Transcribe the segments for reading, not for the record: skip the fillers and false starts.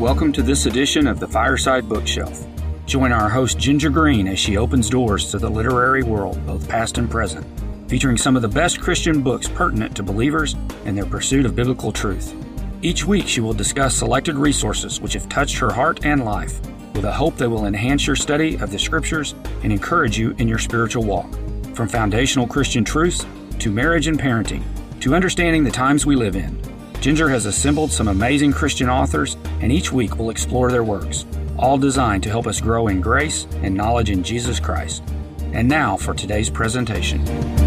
welcome to this edition of the Fireside Bookshelf. Join our host Ginger Green as she opens doors to the literary world, both past and present, featuring some of the best Christian books pertinent to believers and their pursuit of biblical truth. Each week she will discuss selected resources which have touched her heart and life, with a hope they will enhance your study of the Scriptures and encourage you in your spiritual walk. From foundational Christian truths to marriage and parenting, to understanding the times we live in, Ginger has assembled some amazing Christian authors, and each week we'll explore their works, all designed to help us grow in grace and knowledge in Jesus Christ. And now for today's presentation.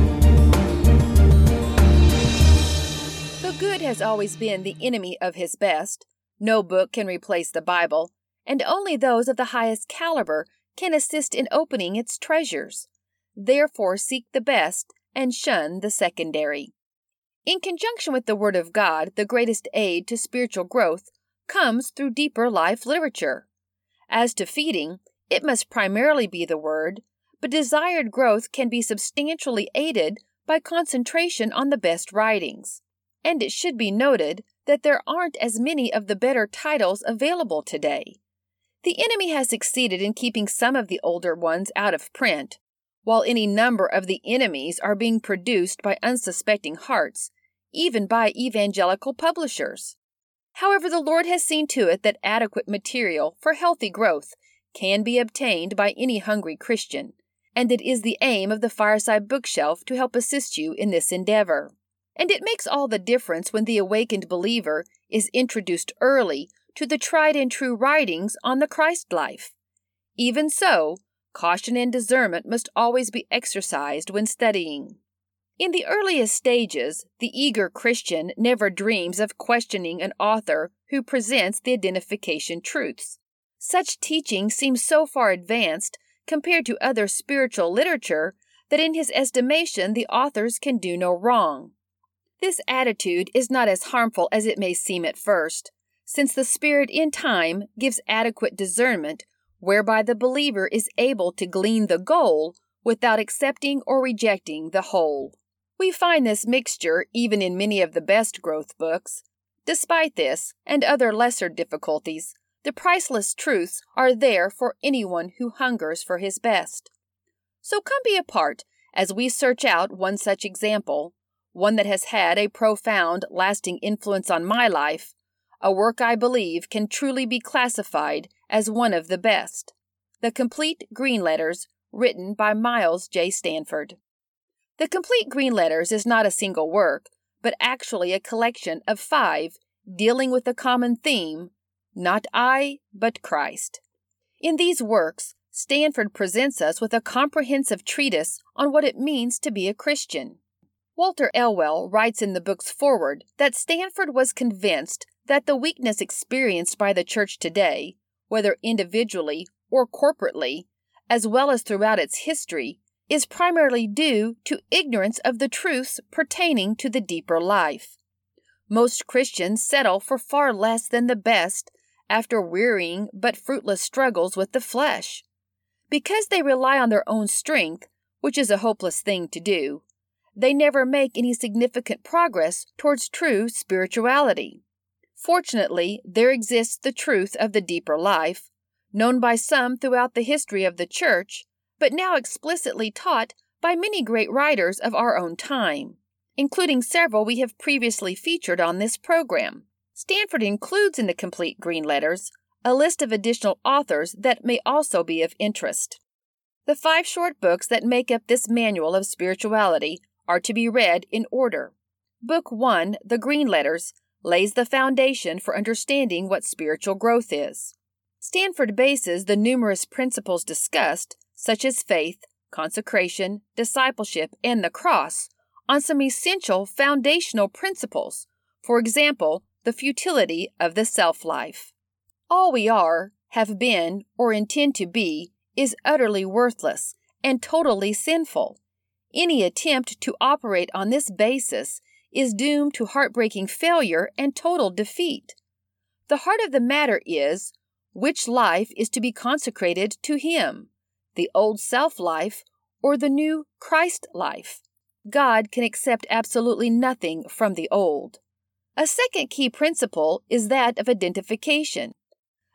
The good has always been the enemy of his best. No book can replace the Bible, and only those of the highest caliber can assist in opening its treasures. Therefore seek the best and shun the secondary. In conjunction with the Word of God, the greatest aid to spiritual growth comes through deeper life literature. As to feeding, it must primarily be the Word, but desired growth can be substantially aided by concentration on the best writings. And it should be noted that there aren't as many of the better titles available today. The enemy has succeeded in keeping some of the older ones out of print, while any number of the enemies are being produced by unsuspecting hearts, even by evangelical publishers. However, the Lord has seen to it that adequate material for healthy growth can be obtained by any hungry Christian, and it is the aim of the Fireside Bookshelf to help assist you in this endeavor. And it makes all the difference when the awakened believer is introduced early to the tried and true writings on the Christ life. Even so, caution and discernment must always be exercised when studying. In the earliest stages, the eager Christian never dreams of questioning an author who presents the identification truths. Such teaching seems so far advanced compared to other spiritual literature that in his estimation the authors can do no wrong. This attitude is not as harmful as it may seem at first, since the Spirit in time gives adequate discernment whereby the believer is able to glean the goal without accepting or rejecting the whole. We find this mixture even in many of the best growth books. Despite this and other lesser difficulties, the priceless truths are there for anyone who hungers for his best. So come be a part as we search out one such example, one that has had a profound, lasting influence on my life, a work I believe can truly be classified as one of the best. The Complete Green Letters, written by Miles J. Stanford. The Complete Green Letters is not a single work, but actually a collection of 5 dealing with a common theme, not I, but Christ. In these works, Stanford presents us with a comprehensive treatise on what it means to be a Christian. Walter Elwell writes in the book's foreword that Stanford was convinced that the weakness experienced by the church today, whether individually or corporately, as well as throughout its history, is primarily due to ignorance of the truths pertaining to the deeper life. Most Christians settle for far less than the best after wearying but fruitless struggles with the flesh. Because they rely on their own strength, which is a hopeless thing to do, they never make any significant progress towards true spirituality. Fortunately, there exists the truth of the deeper life, known by some throughout the history of the church, but now explicitly taught by many great writers of our own time, including several we have previously featured on this program. Stanford includes in the Complete Green Letters a list of additional authors that may also be of interest. The 5 short books that make up this manual of spirituality are to be read in order. Book 1, The Green Letters, lays the foundation for understanding what spiritual growth is. Stanford bases the numerous principles discussed, such as faith, consecration, discipleship, and the cross, on some essential foundational principles, for example, the futility of the self-life. All we are, have been, or intend to be, is utterly worthless and totally sinful. Any attempt to operate on this basis is doomed to heartbreaking failure and total defeat. The heart of the matter is, which life is to be consecrated to Him, the old self-life or the new Christ life? God can accept absolutely nothing from the old. A second key principle is that of identification.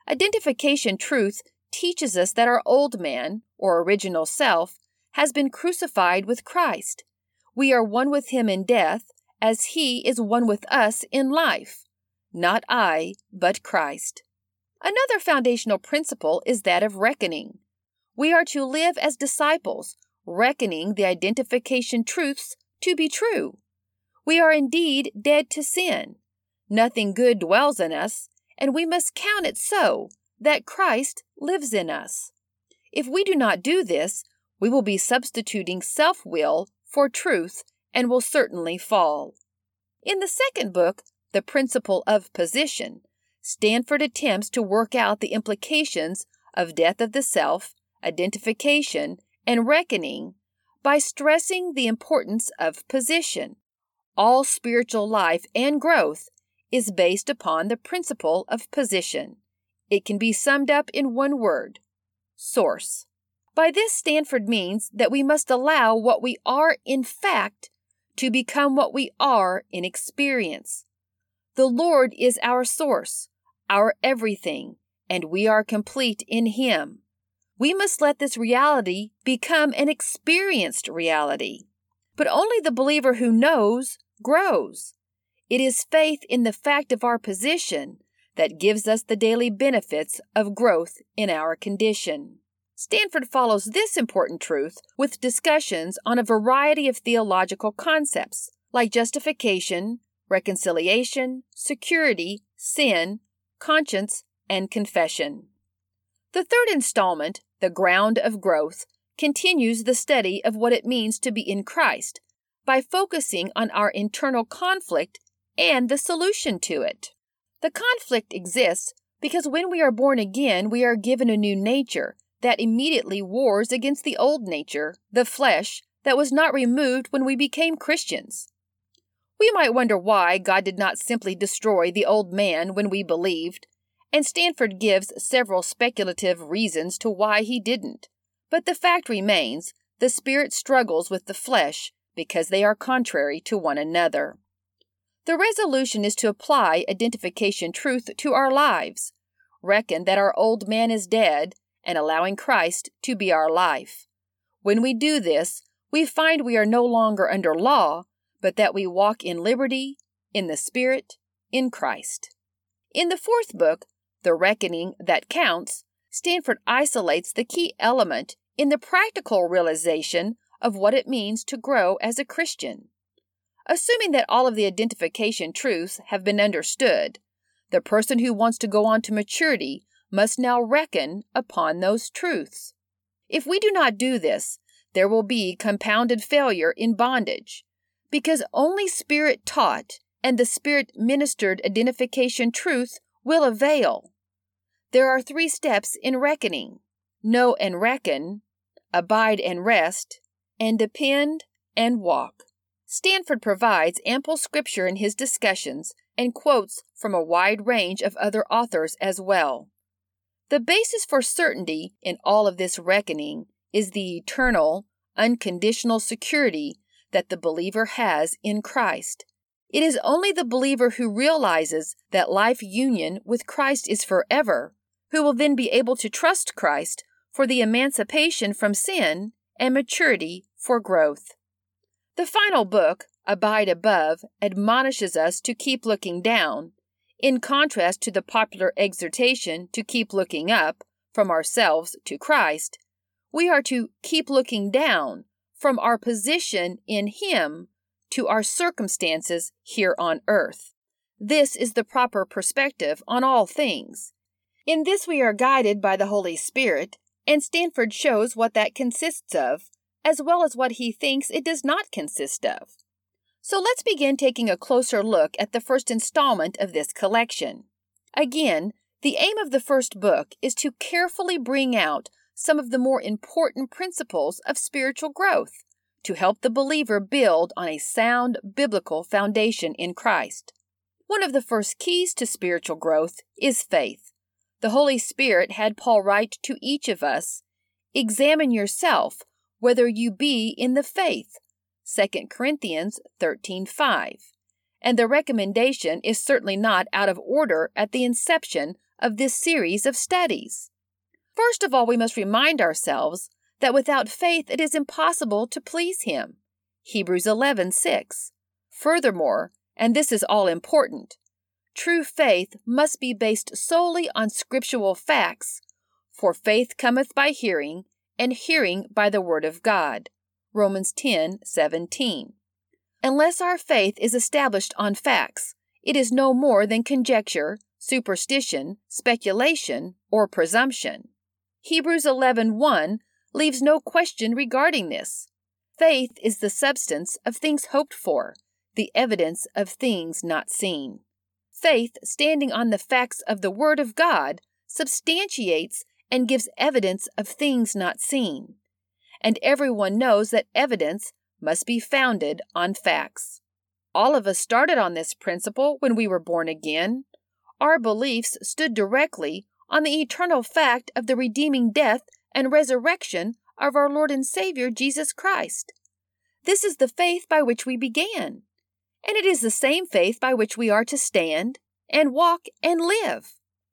Identification truth teaches us that our old man, or original self, has been crucified with Christ. We are one with him in death, as he is one with us in life. Not I, but Christ. Another foundational principle is that of reckoning. We are to live as disciples, reckoning the identification truths to be true. We are indeed dead to sin. Nothing good dwells in us, and we must count it so, that Christ lives in us. If we do not do this, we will be substituting self-will for truth and will certainly fall. In the second book, The Principle of Position, Stanford attempts to work out the implications of death of the self, identification, and reckoning by stressing the importance of position. All spiritual life and growth is based upon the principle of position. It can be summed up in one word: source. By this, Stanford means that we must allow what we are in fact to become what we are in experience. The Lord is our source, our everything, and we are complete in Him. We must let this reality become an experienced reality. But only the believer who knows grows. It is faith in the fact of our position that gives us the daily benefits of growth in our condition. Stanford follows this important truth with discussions on a variety of theological concepts like justification, reconciliation, security, sin, conscience, and confession. The third installment, The Ground of Growth, continues the study of what it means to be in Christ by focusing on our internal conflict and the solution to it. The conflict exists because when we are born again, we are given a new nature that immediately wars against the old nature, the flesh, that was not removed when we became Christians. We might wonder why God did not simply destroy the old man when we believed, and Stanford gives several speculative reasons to why he didn't. But the fact remains, the spirit struggles with the flesh because they are contrary to one another. The resolution is to apply identification truth to our lives, reckon that our old man is dead, and allowing Christ to be our life. When we do this, we find we are no longer under law, but that we walk in liberty, in the Spirit, in Christ. In the fourth book, The Reckoning That Counts, Stanford isolates the key element in the practical realization of what it means to grow as a Christian. Assuming that all of the identification truths have been understood, the person who wants to go on to maturity must now reckon upon those truths. If we do not do this, there will be compounded failure in bondage, because only Spirit-taught and the Spirit-ministered identification truth will avail. There are 3 steps in reckoning: know and reckon, abide and rest, and depend and walk. Stanford provides ample scripture in his discussions and quotes from a wide range of other authors as well. The basis for certainty in all of this reckoning is the eternal, unconditional security that the believer has in Christ. It is only the believer who realizes that life union with Christ is forever, who will then be able to trust Christ for the emancipation from sin and maturity for growth. The final book, Abide Above, admonishes us to keep looking down, in contrast to the popular exhortation to keep looking up from ourselves to Christ. We are to keep looking down from our position in Him to our circumstances here on earth. This is the proper perspective on all things. In this we are guided by the Holy Spirit, and Stanford shows what that consists of, as well as what he thinks it does not consist of. So let's begin taking a closer look at the first installment of this collection. Again, the aim of the first book is to carefully bring out some of the more important principles of spiritual growth, to help the believer build on a sound biblical foundation in Christ. One of the first keys to spiritual growth is faith. The Holy Spirit had Paul write to each of us, "Examine yourself whether you be in the faith," 2 Corinthians 13:5. and the recommendation is certainly not out of order at the inception of this series of studies. First of all, we must remind ourselves that without faith it is impossible to please Him. Hebrews 11:6. Furthermore, and this is all important, true faith must be based solely on scriptural facts, for faith cometh by hearing, and hearing by the word of God. Romans 10:17. Unless our faith is established on facts, it is no more than conjecture, superstition, speculation, or presumption. Hebrews 11:1 leaves no question regarding this. Faith is the substance of things hoped for, the evidence of things not seen. Faith, standing on the facts of the Word of God, substantiates and gives evidence of things not seen. And everyone knows that evidence must be founded on facts. All of us started on this principle when we were born again. Our beliefs stood directly on the eternal fact of the redeeming death and resurrection of our Lord and Savior Jesus Christ. This is the faith by which we began, and it is the same faith by which we are to stand and walk and live.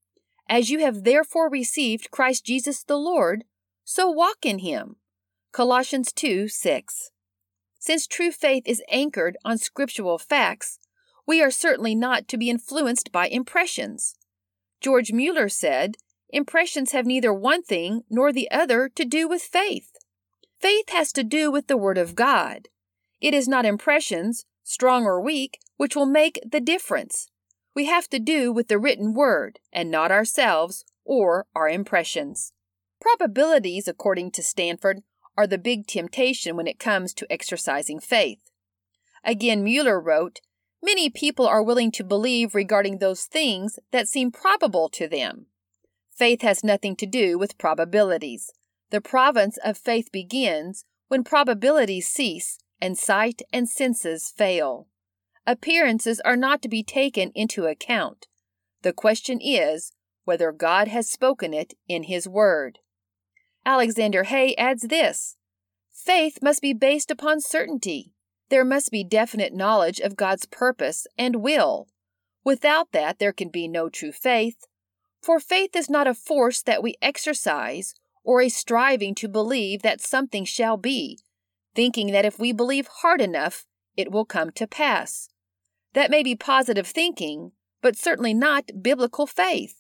As you have therefore received Christ Jesus the Lord, so walk in Him. Colossians 2:6. Since true faith is anchored on scriptural facts, we are certainly not to be influenced by impressions. George Mueller said, "Impressions have neither one thing nor the other to do with faith. Faith has to do with the Word of God. It is not impressions, strong or weak, which will make the difference. We have to do with the written Word, and not ourselves or our impressions." Probabilities, according to Stanford, are the big temptation when it comes to exercising faith. Again, Mueller wrote, "Many people are willing to believe regarding those things that seem probable to them. Faith has nothing to do with probabilities. The province of faith begins when probabilities cease and sight and senses fail. Appearances are not to be taken into account. The question is whether God has spoken it in His Word." Alexander Hay adds this, "Faith must be based upon certainty. There must be definite knowledge of God's purpose and will. Without that, there can be no true faith. For faith is not a force that we exercise or a striving to believe that something shall be, thinking that if we believe hard enough, it will come to pass. That may be positive thinking, but certainly not biblical faith.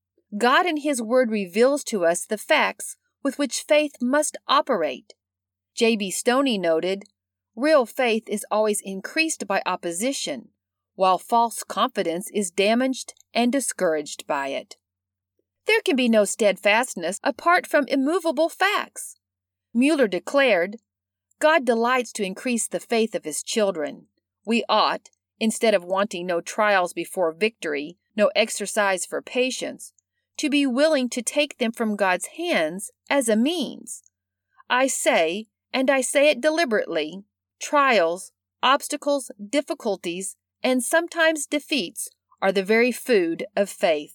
God in His Word reveals to us the facts with which faith must operate. J.B. Stoney noted, "Real faith is always increased by opposition, while false confidence is damaged and discouraged by it." There can be no steadfastness apart from immovable facts. Mueller declared, "God delights to increase the faith of His children. We ought, instead of wanting no trials before victory, no exercise for patience, to be willing to take them from God's hands as a means. I say, and I say it deliberately, trials, obstacles, difficulties, and sometimes defeats are the very food of faith."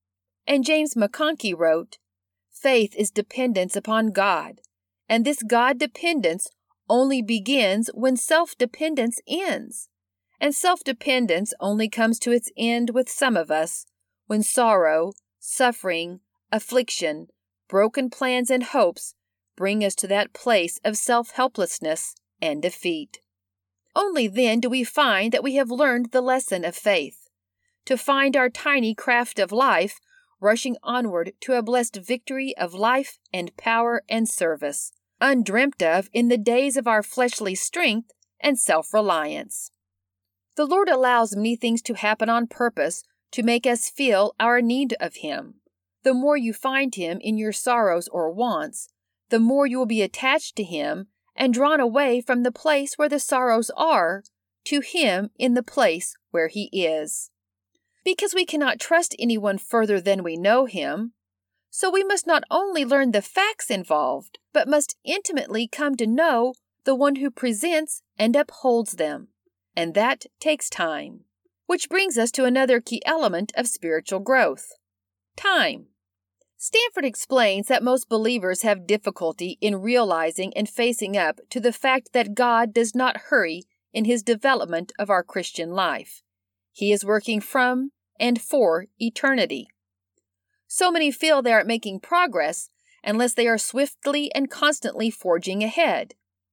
And James McConkie wrote, "Faith is dependence upon God, and this God-dependence only begins when self-dependence ends. And self-dependence only comes to its end with some of us when sorrow, suffering, affliction, broken plans and hopes bring us to that place of self-helplessness and defeat. Only then do we find that we have learned the lesson of faith, to find our tiny craft of life rushing onward to a blessed victory of life and power and service, undreamt of in the days of our fleshly strength and self-reliance. The Lord allows many things to happen on purpose to make us feel our need of Him. The more you find Him in your sorrows or wants, the more you will be attached to Him and drawn away from the place where the sorrows are to Him in the place where He is. Because we cannot trust anyone further than we know Him, so we must not only learn the facts involved, but must intimately come to know the one who presents and upholds them. And that takes time. Which brings us to another key element of spiritual growth: time. Stanford explains that most believers have difficulty in realizing and facing up to the fact that God does not hurry in His development of our Christian life. He is working from and for eternity. So many feel they aren't making progress unless they are swiftly and constantly forging ahead.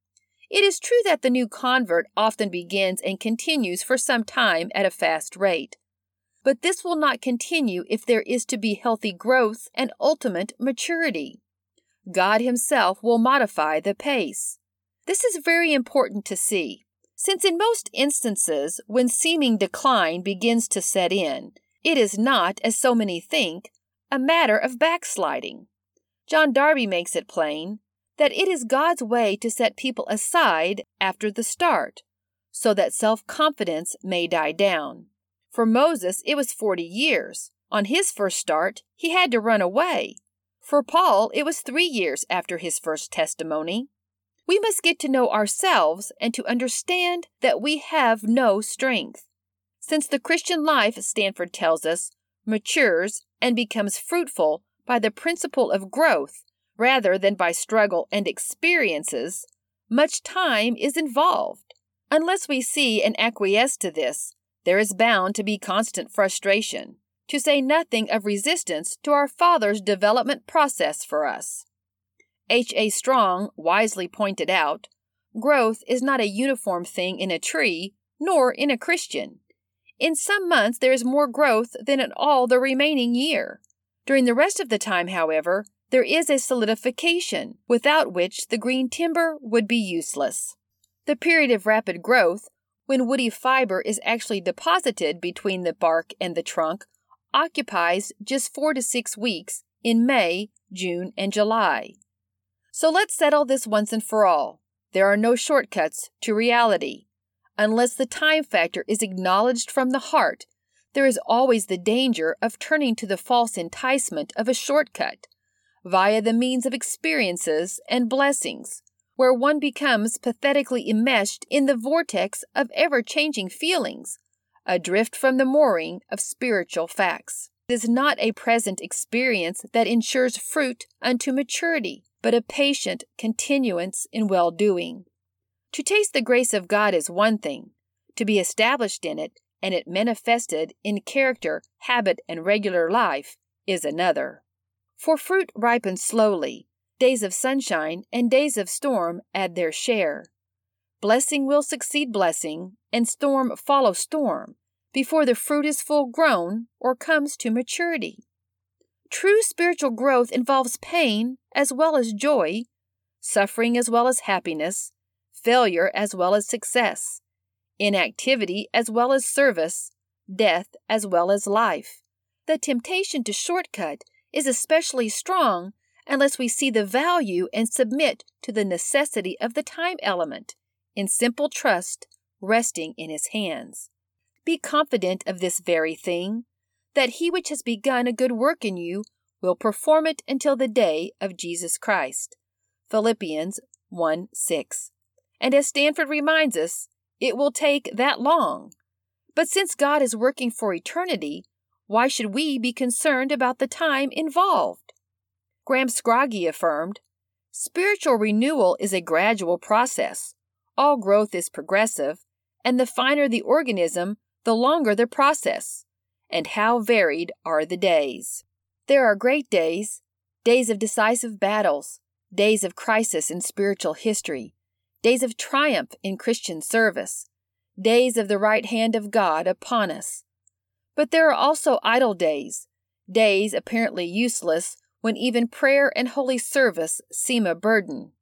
It is true that the new convert often begins and continues for some time at a fast rate. But this will not continue if there is to be healthy growth and ultimate maturity. God Himself will modify the pace. This is very important to see, since in most instances, when seeming decline begins to set in, it is not, as so many think, a matter of backsliding. John Darby makes it plain that it is God's way to set people aside after the start, so that self-confidence may die down. For Moses, it was 40 years. On his first start, he had to run away. For Paul, it was 3 years after his first testimony. We must get to know ourselves and to understand that we have no strength. Since the Christian life, Stanford tells us, matures and becomes fruitful by the principle of growth rather than by struggle and experiences, much time is involved. Unless we see and acquiesce to this, there is bound to be constant frustration, to say nothing of resistance to our Father's development process for us. H.A. Strong wisely pointed out, growth is not a uniform thing in a tree, nor in a Christian. In some months there is more growth than in all the remaining year. During the rest of the time, however, there is a solidification, without which the green timber would be useless. The period of rapid growth, when woody fiber is actually deposited between the bark and the trunk, occupies just 4 to 6 weeks in May, June, and July. So let's settle this once and for all. There are no shortcuts to reality. Unless the time factor is acknowledged from the heart, there is always the danger of turning to the false enticement of a shortcut, via the means of experiences and blessings, where one becomes pathetically enmeshed in the vortex of ever-changing feelings, adrift from the mooring of spiritual facts. It is not a present experience that ensures fruit unto maturity, but a patient continuance in well-doing. To taste the grace of God is one thing. To be established in it, and it manifested in character, habit, and regular life, is another. For fruit ripens slowly. Days of sunshine and days of storm add their share. Blessing will succeed blessing, and storm follow storm, before the fruit is full grown or comes to maturity. True spiritual growth involves pain as well as joy, suffering as well as happiness, failure as well as success, inactivity as well as service, death as well as life. The temptation to shortcut is especially strong unless we see the value and submit to the necessity of the time element, in simple trust, resting in His hands. Be confident of this very thing, that He which has begun a good work in you will perform it until the day of Jesus Christ. Philippians 1:6. And as Stanford reminds us, it will take that long. But since God is working for eternity, why should we be concerned about the time involved? Graham Scroggie affirmed, spiritual renewal is a gradual process. All growth is progressive, and the finer the organism, the longer the process. And how varied are the days. There are great days, days of decisive battles, days of crisis in spiritual history, days of triumph in Christian service, days of the right hand of God upon us. But there are also idle days, days apparently useless when even prayer and holy service seem a burden.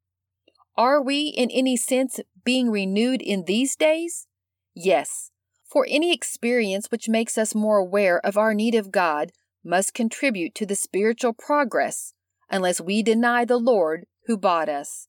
Are we, in any sense, being renewed in these days? Yes, for any experience which makes us more aware of our need of God must contribute to the spiritual progress, unless we deny the Lord who bought us.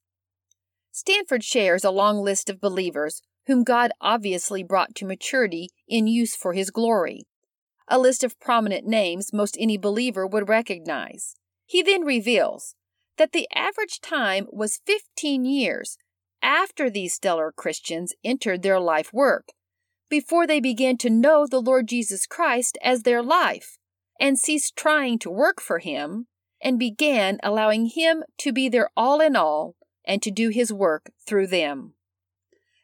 Stanford shares a long list of believers whom God obviously brought to maturity in use for His glory, a list of prominent names most any believer would recognize. He then reveals that the average time was 15 years after these stellar Christians entered their life work, before they began to know the Lord Jesus Christ as their life, and ceased trying to work for Him, and began allowing Him to be their all in all, and to do His work through them.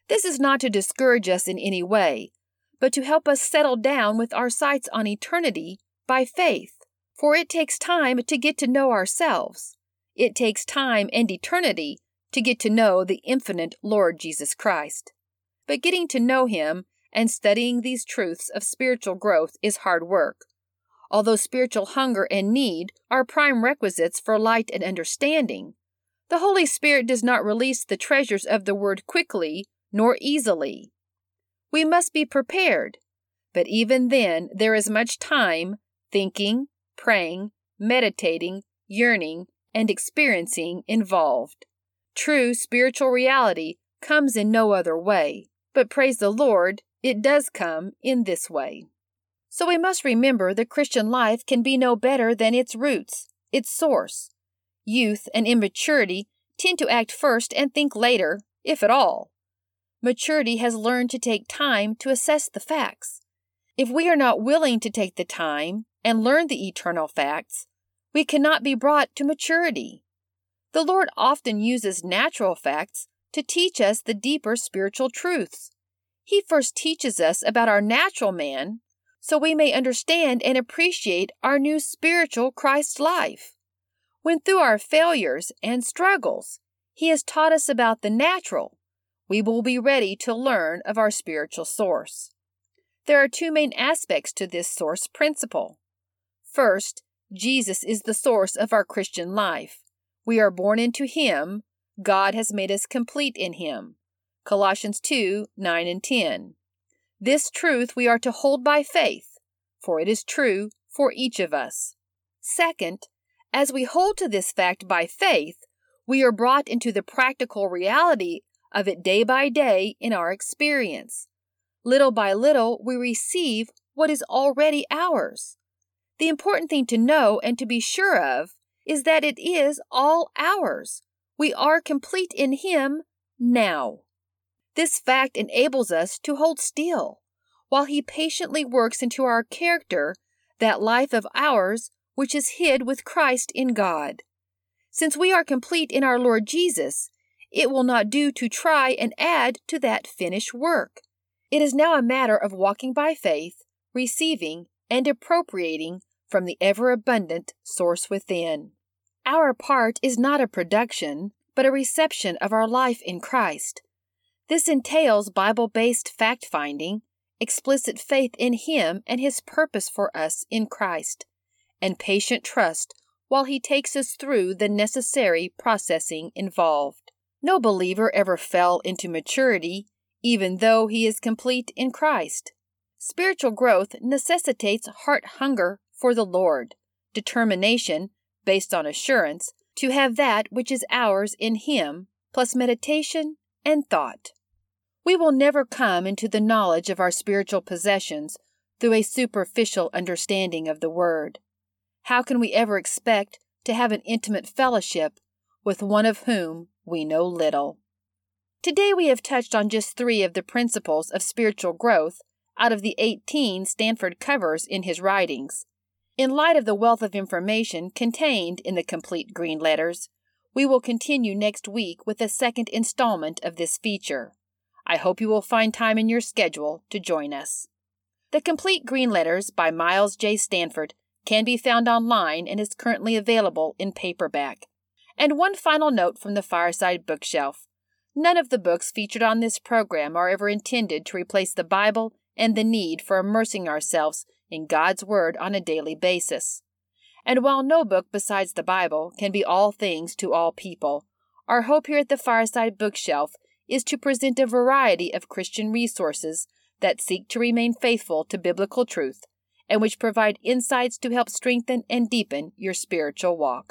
This is not to discourage us in any way, but to help us settle down with our sights on eternity by faith. For it takes time to get to know ourselves. It takes time and eternity to get to know the infinite Lord Jesus Christ. But getting to know Him and studying these truths of spiritual growth is hard work. Although spiritual hunger and need are prime requisites for light and understanding, the Holy Spirit does not release the treasures of the Word quickly nor easily. We must be prepared, but even then there is much time thinking, praying, meditating, yearning, and experiencing involved. True spiritual reality comes in no other way, but praise the Lord, it does come in this way. So we must remember the Christian life can be no better than its roots, its source. Youth and immaturity tend to act first and think later, if at all. Maturity has learned to take time to assess the facts. If we are not willing to take the time and learn the eternal facts, we cannot be brought to maturity. The Lord often uses natural facts to teach us the deeper spiritual truths. He first teaches us about our natural man, so we may understand and appreciate our new spiritual Christ life. When through our failures and struggles, He has taught us about the natural, we will be ready to learn of our spiritual source. There are two main aspects to this source principle. First, Jesus is the source of our Christian life. We are born into Him. God has made us complete in Him. Colossians 2:9 and 10. This truth we are to hold by faith, for it is true for each of us. Second, as we hold to this fact by faith, we are brought into the practical reality of it day by day in our experience. Little by little, we receive what is already ours. The important thing to know and to be sure of is that it is all ours. We are complete in Him now. This fact enables us to hold still, while He patiently works into our character that life of ours which is hid with Christ in God. Since we are complete in our Lord Jesus, it will not do to try and add to that finished work. It is now a matter of walking by faith, receiving and appropriating from the ever-abundant source within. Our part is not a production, but a reception of our life in Christ. This entails Bible-based fact-finding, explicit faith in Him and His purpose for us in Christ, and patient trust while He takes us through the necessary processing involved. No believer ever fell into maturity, even though he is complete in Christ. Spiritual growth necessitates heart hunger for the Lord, determination, based on assurance, to have that which is ours in Him, plus meditation and thought. We will never come into the knowledge of our spiritual possessions through a superficial understanding of the Word. How can we ever expect to have an intimate fellowship with one of whom we know little? Today we have touched on just 3 of the principles of spiritual growth out of the 18 Stanford covers in his writings. In light of the wealth of information contained in the complete green letters, we will continue next week with the second installment of this feature. I hope you will find time in your schedule to join us. The Complete Green Letters by Miles J. Stanford can be found online and is currently available in paperback. And one final note from the Fireside Bookshelf. None of the books featured on this program are ever intended to replace the Bible and the need for immersing ourselves in God's Word on a daily basis. And while no book besides the Bible can be all things to all people, our hope here at the Fireside Bookshelf is to present a variety of Christian resources that seek to remain faithful to biblical truth and which provide insights to help strengthen and deepen your spiritual walk.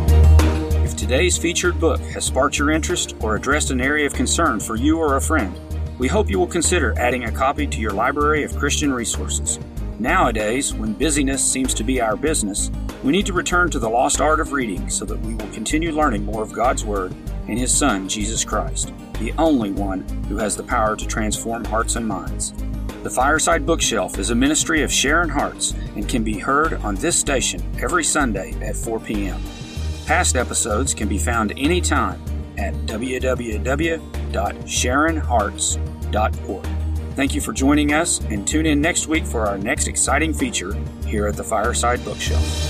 If today's featured book has sparked your interest or addressed an area of concern for you or a friend, we hope you will consider adding a copy to your library of Christian resources. Nowadays, when busyness seems to be our business, we need to return to the lost art of reading so that we will continue learning more of God's Word and His Son, Jesus Christ, the only one who has the power to transform hearts and minds. The Fireside Bookshelf is a ministry of Sharon Hearts and can be heard on this station every Sunday at 4 p.m. Past episodes can be found anytime at www.fbc.org. www.sharonhearts.org. Thank you for joining us, and tune in next week for our next exciting feature here at the Fireside Bookshelf.